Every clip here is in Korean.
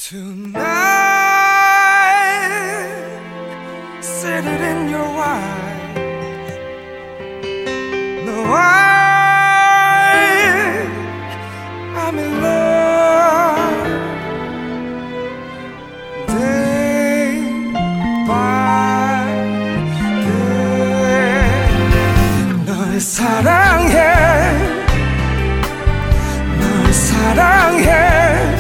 Tonight, set it in your eyes. No, I'm in love. Day by day, 널 사랑해, 널 사랑해.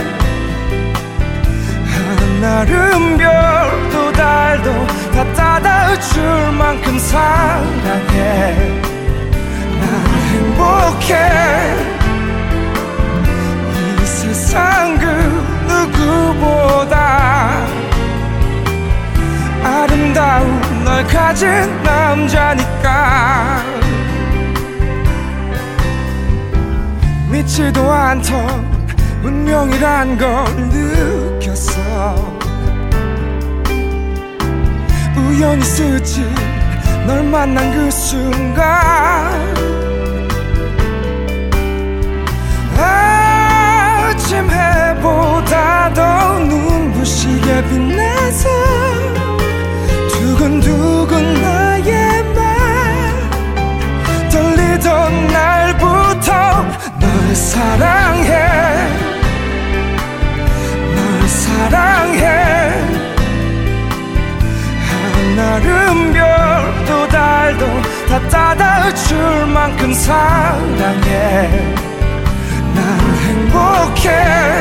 나름 별도 달도 다 닫아줄 만큼 사랑해. 난 행복해. 이 세상 그 누구보다 아름다운 널 가진 남자니까. 믿지도 않던 운명이란 걸 느꼈어. 우연히 스치 널 만난 그 순간 아침 해보다 더 눈부시게 빛나서 두근두근 나의 맘 떨리던 날부터 널 사랑해, 널 사랑해. 나름 별도 달도 다 닫아줄 만큼 사랑해. 난 행복해.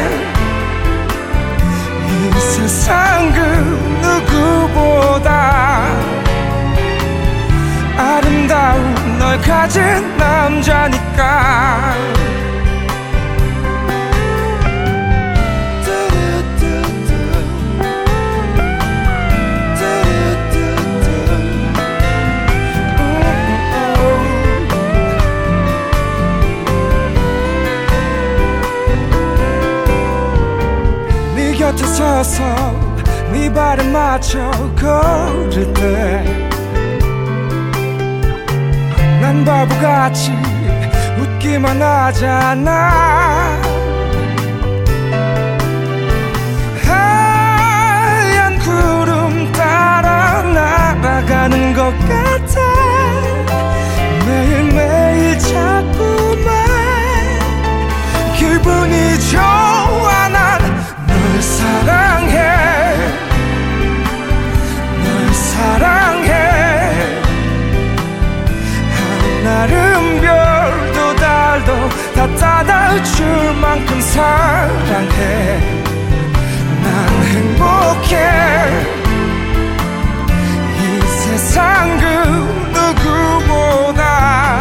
이 세상 그 누구보다 아름다운 널 가진 남자니까. 곁에 서서 네 발에 맞춰 걸을 때 난 바보같이 웃기만 하잖아. 하얀 구름 따라 날아가는 것 같아. 매일매일 자꾸만 기분이 좋아. 난 널 사랑해, 널 사랑해. 나름 별도 달도 다 닫아줄 만큼 사랑해. 난 행복해. 이 세상 그 누구보다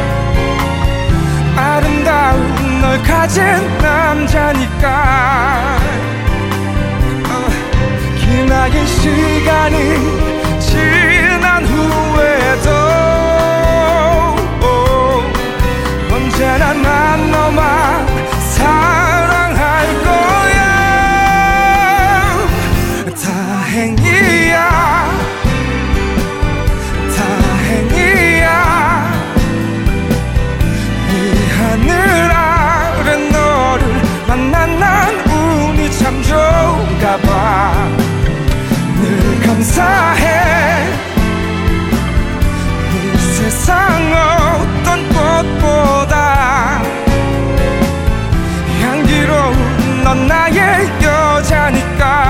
아름다운 널 가진 남자니까. 기나긴 시간이 지난 후에도 언제나 난 너만 사랑할 거야. 다행이야, 다행이야. 이 하늘 아래 너를 만난 난 운이 참 좋은가 봐. 늘 감사해. 이 세상 어떤 꽃보다 향기로운 넌 나의 여자니까.